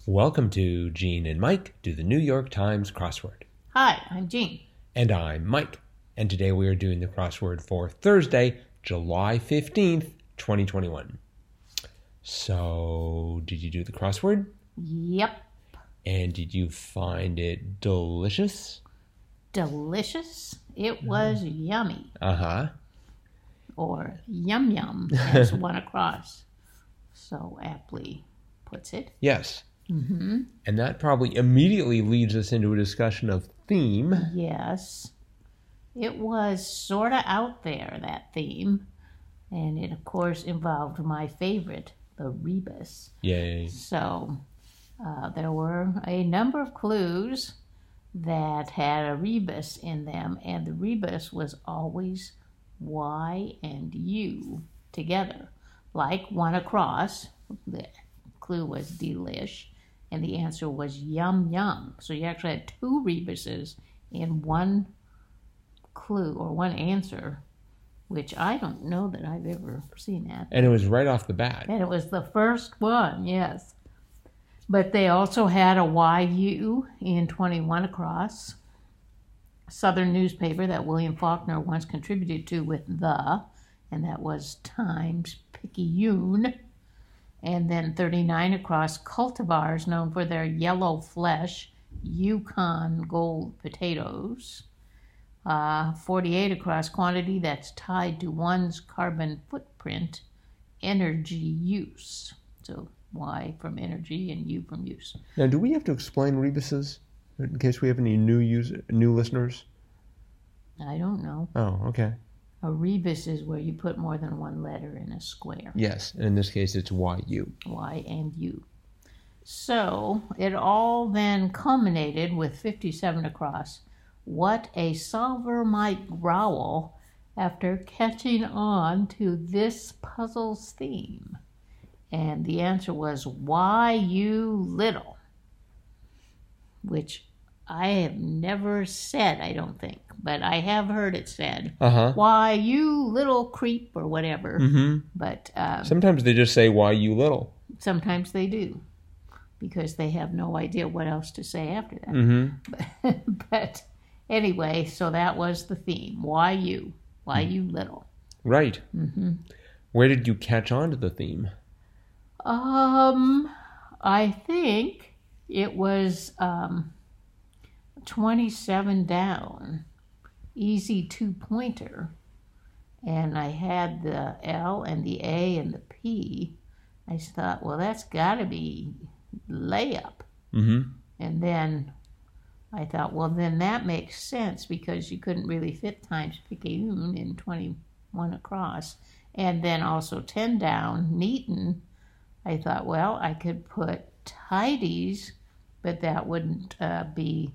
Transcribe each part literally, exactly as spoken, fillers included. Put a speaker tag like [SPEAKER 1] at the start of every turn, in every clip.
[SPEAKER 1] Welcome to Gene and Mike do the New York Times crossword.
[SPEAKER 2] Hi, I'm Jean.
[SPEAKER 1] And I'm Mike. And today we are doing the crossword for Thursday, July fifteenth, twenty twenty-one. So, did you do the crossword?
[SPEAKER 2] Yep.
[SPEAKER 1] And did you find it delicious?
[SPEAKER 2] Delicious? It was mm. yummy.
[SPEAKER 1] Uh-huh.
[SPEAKER 2] Or yum yum, as one across so aptly puts it.
[SPEAKER 1] Yes.
[SPEAKER 2] Mm-hmm.
[SPEAKER 1] And that probably immediately leads us into a discussion of theme.
[SPEAKER 2] Yes. It was sort of out there, that theme. And it, of course, involved my favorite, the rebus.
[SPEAKER 1] Yay.
[SPEAKER 2] So uh, there were a number of clues that had a rebus in them, and the rebus was always Y and U together. Like one across, the clue was delish, and the answer was yum yum. So you actually had two rebuses in one clue or one answer, which I don't know that I've ever seen that.
[SPEAKER 1] And it was right off the bat.
[SPEAKER 2] And it was the first one, yes. But they also had a Y U in twenty-one across. Southern newspaper that William Faulkner once contributed to with the, and that was Times-Picayune. And then thirty-nine across, cultivars known for their yellow flesh, Yukon gold potatoes. Uh, forty-eight across, quantity that's tied to one's carbon footprint, energy use. So Y from energy and U from use.
[SPEAKER 1] Now, do we have to explain rebuses in case we have any new user, new listeners?
[SPEAKER 2] I don't know.
[SPEAKER 1] Oh, okay.
[SPEAKER 2] A rebus is where you put more than one letter in a square.
[SPEAKER 1] Yes, and in this case it's Y U.
[SPEAKER 2] Y and U. So it all then culminated with fifty-seven across. What a solver might growl after catching on to this puzzle's theme. And the answer was why you little, which I have never said, I don't think, but I have heard it said,
[SPEAKER 1] uh-huh.
[SPEAKER 2] Why you little creep or whatever.
[SPEAKER 1] Mm-hmm.
[SPEAKER 2] But um,
[SPEAKER 1] sometimes they just say why you little.
[SPEAKER 2] Sometimes they do, because they have no idea what else to say after that.
[SPEAKER 1] Mm-hmm.
[SPEAKER 2] But anyway, so that was the theme. Why you? Why mm. you little?
[SPEAKER 1] Right.
[SPEAKER 2] Mm-hmm.
[SPEAKER 1] Where did you catch on to the theme?
[SPEAKER 2] Um, I think it was um, twenty-seven down, easy two-pointer, and I had the L and the A and the P. I thought, well, that's got to be layup.
[SPEAKER 1] Mm-hmm.
[SPEAKER 2] And then I thought, well, then that makes sense because you couldn't really fit Times-Picayune in twenty-one across. And then also ten down, Neaton. I thought, well, I could put tidies, but that wouldn't uh, be...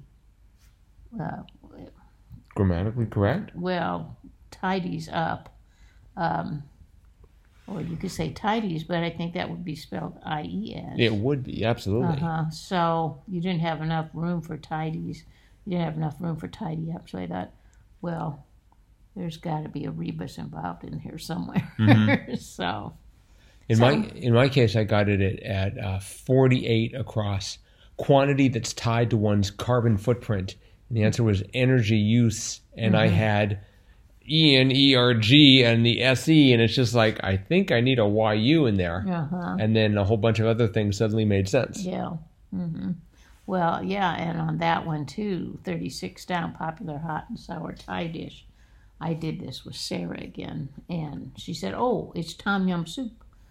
[SPEAKER 2] Uh,
[SPEAKER 1] grammatically correct?
[SPEAKER 2] Well, tidies up. Um, or you could say tidies, but I think that would be spelled I E S.
[SPEAKER 1] It would be, absolutely.
[SPEAKER 2] Uh-huh. So you didn't have enough room for tidies. You didn't have enough room for tidy up. So I thought, well, there's got to be a rebus involved in here somewhere.
[SPEAKER 1] Mm-hmm.
[SPEAKER 2] so,
[SPEAKER 1] in
[SPEAKER 2] so,
[SPEAKER 1] my in my case, I got it at, at uh, forty-eight across. Quantity that's tied to one's carbon footprint. And the answer was energy use. And mm-hmm. I had E N E R G and the S E, and it's just like, I think I need a Y U in there.
[SPEAKER 2] Uh-huh.
[SPEAKER 1] And then a whole bunch of other things suddenly made sense.
[SPEAKER 2] Yeah. Mm-hmm. Well, yeah, and on that one too, thirty-six down, popular hot and sour Thai dish. I did this with Sarah again, and she said, "Oh, it's tom yum soup,"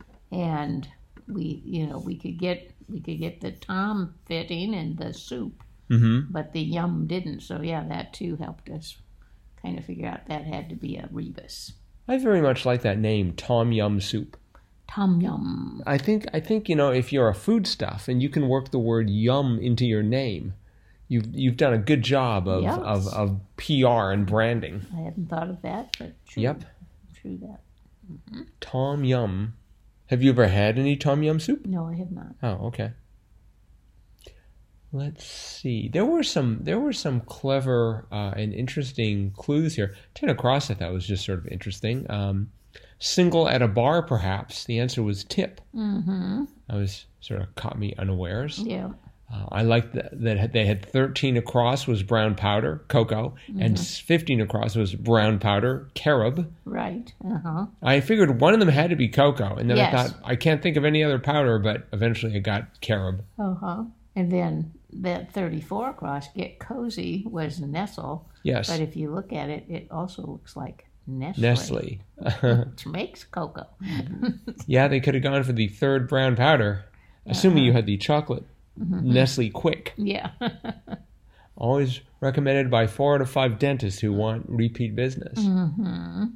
[SPEAKER 2] and we, you know, we could get we could get the tom fitting in the soup,
[SPEAKER 1] mm-hmm.
[SPEAKER 2] but the yum didn't. So yeah, that too helped us kind of figure out that had to be a rebus.
[SPEAKER 1] I very much like that name, Tom Yum Soup.
[SPEAKER 2] Tom Yum.
[SPEAKER 1] I think I think you know, if you're a foodstuff and you can work the word yum into your name, you've you've done a good job of
[SPEAKER 2] Yes.
[SPEAKER 1] of, of P R and branding.
[SPEAKER 2] I hadn't thought of that, but true.
[SPEAKER 1] Yep.
[SPEAKER 2] True that. Mm-hmm.
[SPEAKER 1] Tom Yum. Have you ever had any Tom Yum soup?
[SPEAKER 2] No, I have not.
[SPEAKER 1] Oh, okay. Let's see. There were some there were some clever uh, and interesting clues here. Ten across I thought was just sort of interesting. Um, Single at a bar, perhaps. The answer was tip.
[SPEAKER 2] Mm-hmm.
[SPEAKER 1] I was sort of caught me unawares.
[SPEAKER 2] Yeah.
[SPEAKER 1] Uh, I liked that, that they had thirteen across was brown powder, cocoa, mm-hmm. and fifteen across was brown powder, carob.
[SPEAKER 2] Right. Uh-huh.
[SPEAKER 1] I figured one of them had to be cocoa, and then
[SPEAKER 2] Yes.
[SPEAKER 1] I thought, I can't think of any other powder, but eventually I got carob.
[SPEAKER 2] Uh-huh. And then that thirty-four across, Get Cozy, was Nestle.
[SPEAKER 1] Yes.
[SPEAKER 2] But if you look at it, it also looks like Nestle.
[SPEAKER 1] Nestle.
[SPEAKER 2] Which makes cocoa.
[SPEAKER 1] Yeah, they could have gone for the third brown powder, assuming uh-huh. you had the chocolate mm-hmm. Nestle Quick.
[SPEAKER 2] Yeah.
[SPEAKER 1] Always recommended by four out of five dentists who want repeat business.
[SPEAKER 2] Mm-hmm.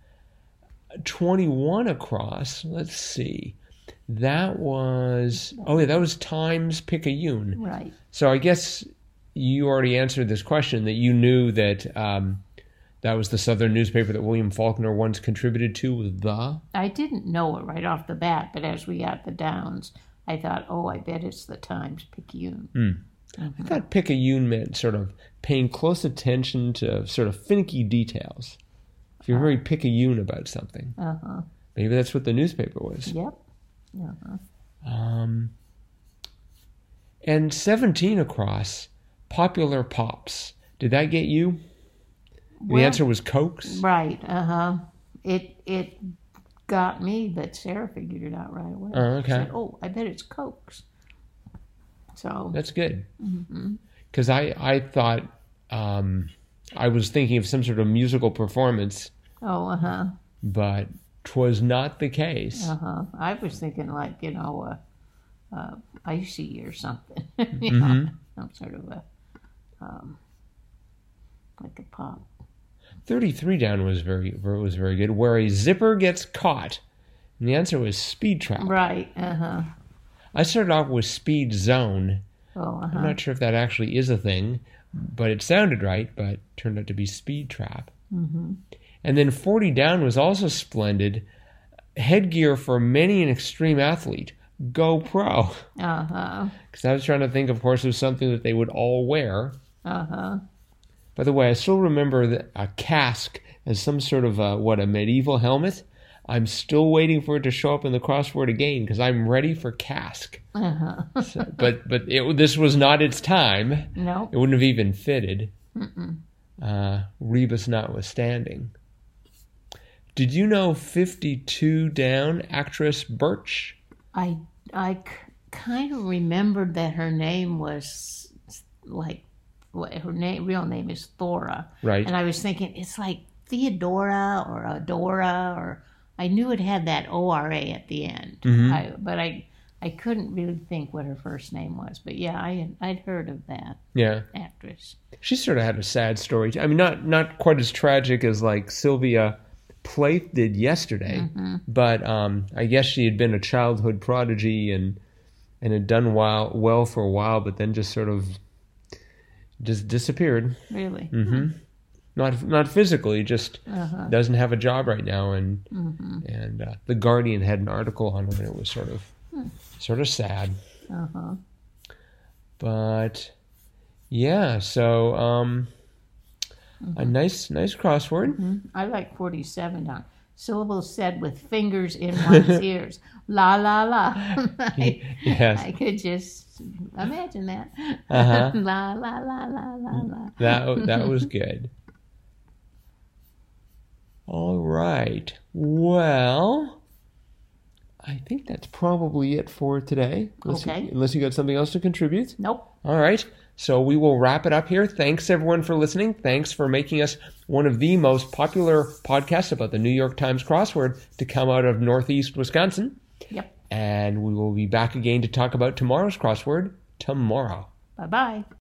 [SPEAKER 1] twenty-one across, let's see. That was, oh yeah, that was Times Picayune.
[SPEAKER 2] Right.
[SPEAKER 1] So I guess you already answered this question, that you knew that um, that was the Southern newspaper that William Faulkner once contributed to, with the?
[SPEAKER 2] I didn't know it right off the bat, but as we got the downs, I thought, oh, I bet it's the Times Picayune.
[SPEAKER 1] Mm.
[SPEAKER 2] Mm-hmm.
[SPEAKER 1] I thought Picayune meant sort of paying close attention to sort of finicky details. If you're very picayune about something.
[SPEAKER 2] Uh-huh.
[SPEAKER 1] Maybe that's what the newspaper was.
[SPEAKER 2] Yep. Uh-huh.
[SPEAKER 1] Um, and seventeen across, Popular Pops. Did that get you?
[SPEAKER 2] Well,
[SPEAKER 1] the answer was Cokes?
[SPEAKER 2] Right, uh-huh. It it got me, but Sarah figured it out right away.
[SPEAKER 1] Oh, okay.
[SPEAKER 2] She said, oh, I bet it's Cokes. So
[SPEAKER 1] that's good. Because
[SPEAKER 2] mm-hmm.
[SPEAKER 1] I, I thought um, I was thinking of some sort of musical performance.
[SPEAKER 2] Oh, uh-huh.
[SPEAKER 1] But 'twas not the case.
[SPEAKER 2] Uh-huh. I was thinking like, you know, uh, uh, icy or something.
[SPEAKER 1] Mm-hmm.
[SPEAKER 2] you know, some sort of a, um, like a pop.
[SPEAKER 1] thirty-three down was very was very good. Where a zipper gets caught. And the answer was Speed Trap.
[SPEAKER 2] Right, uh-huh.
[SPEAKER 1] I started off with Speed Zone.
[SPEAKER 2] Oh, uh-huh.
[SPEAKER 1] I'm not sure if that actually is a thing, but it sounded right, but turned out to be Speed Trap.
[SPEAKER 2] Mm-hmm.
[SPEAKER 1] And then forty down was also splendid. Headgear for many an extreme athlete. GoPro.
[SPEAKER 2] Uh-huh.
[SPEAKER 1] Because I was trying to think, of course, of something that they would all wear.
[SPEAKER 2] Uh-huh.
[SPEAKER 1] By the way, I still remember the, a casque as some sort of, a, what, a medieval helmet. I'm still waiting for it to show up in the crossword again, because I'm ready for casque.
[SPEAKER 2] Uh-huh.
[SPEAKER 1] So, but but it, this was not its time.
[SPEAKER 2] No.
[SPEAKER 1] It wouldn't have even fitted.
[SPEAKER 2] Mm-mm.
[SPEAKER 1] Uh, Rebus notwithstanding. Did you know fifty-two down actress Birch?
[SPEAKER 2] I I c- kind of remembered that her name was like, what, her name real name is Thora.
[SPEAKER 1] Right.
[SPEAKER 2] And I was thinking it's like Theodora or Adora, or I knew it had that O R A at the end.
[SPEAKER 1] Mm-hmm.
[SPEAKER 2] I, but I I couldn't really think what her first name was. But yeah, I had, I'd heard of that
[SPEAKER 1] Yeah.
[SPEAKER 2] actress.
[SPEAKER 1] She sort of had a sad story. I mean, not not quite as tragic as like Sylvia Plath did yesterday,
[SPEAKER 2] Mm-hmm.
[SPEAKER 1] but um, I guess she had been a childhood prodigy and and had done well, well for a while, but then just sort of just disappeared.
[SPEAKER 2] Really?
[SPEAKER 1] Mm-hmm. Not not physically, just
[SPEAKER 2] Uh-huh.
[SPEAKER 1] doesn't have a job right now. And
[SPEAKER 2] Mm-hmm.
[SPEAKER 1] and uh, the Guardian had an article on her, and it was sort of
[SPEAKER 2] Hmm.
[SPEAKER 1] sort of sad.
[SPEAKER 2] Uh-huh.
[SPEAKER 1] But yeah, so um,
[SPEAKER 2] Mm-hmm.
[SPEAKER 1] a nice nice crossword.
[SPEAKER 2] Mm-hmm. I like forty-seven down. Syllables said with fingers in one's ears. La, la, la. I,
[SPEAKER 1] Yes.
[SPEAKER 2] I could just imagine that.
[SPEAKER 1] Uh-huh.
[SPEAKER 2] La, la, la, la, la, la.
[SPEAKER 1] That that was good. All right. Well, I think that's probably it for today. Unless
[SPEAKER 2] Okay.
[SPEAKER 1] You, unless you got something else to contribute.
[SPEAKER 2] Nope.
[SPEAKER 1] All right. So we will wrap it up here. Thanks, everyone, for listening. Thanks for making us one of the most popular podcasts about the New York Times crossword to come out of Northeast Wisconsin.
[SPEAKER 2] Yep.
[SPEAKER 1] And we will be back again to talk about tomorrow's crossword tomorrow.
[SPEAKER 2] Bye-bye.